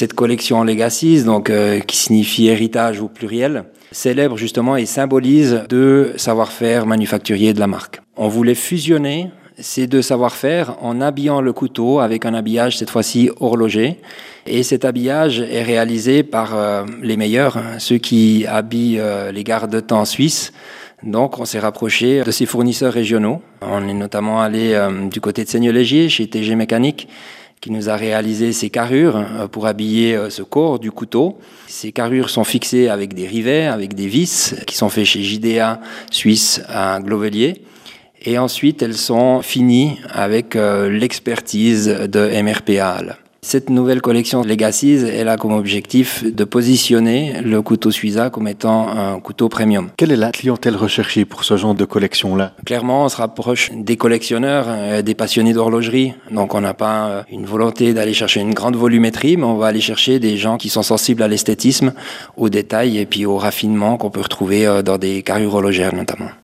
cette collection Legacies, qui signifie héritage au pluriel, célèbre justement et symbolise deux savoir-faire manufacturiers de la marque. On voulait fusionner ces deux savoir-faire en habillant le couteau avec un habillage cette fois-ci horloger. Et cet habillage est réalisé par les meilleurs, ceux qui habillent les garde-temps suisses. Donc on s'est rapproché de ces fournisseurs régionaux. On est notamment allé du côté de Seigneur-Légier, chez TG Mécanique, qui nous a réalisé ces carrures pour habiller ce corps du couteau. Ces carrures sont fixées avec des rivets, avec des vis, qui sont faits chez JDA Suisse à Glovelier. Et ensuite, elles sont finies avec l'expertise de MRPA. Cette nouvelle collection Legacies, elle a comme objectif de positionner le couteau Suiza comme étant un couteau premium. Quelle est la clientèle recherchée pour ce genre de collection-là? Clairement, on se rapproche des collectionneurs, des passionnés d'horlogerie. Donc on n'a pas une volonté d'aller chercher une grande volumétrie, mais on va aller chercher des gens qui sont sensibles à l'esthétisme, aux détails et puis au raffinement qu'on peut retrouver dans des carrures horlogères notamment.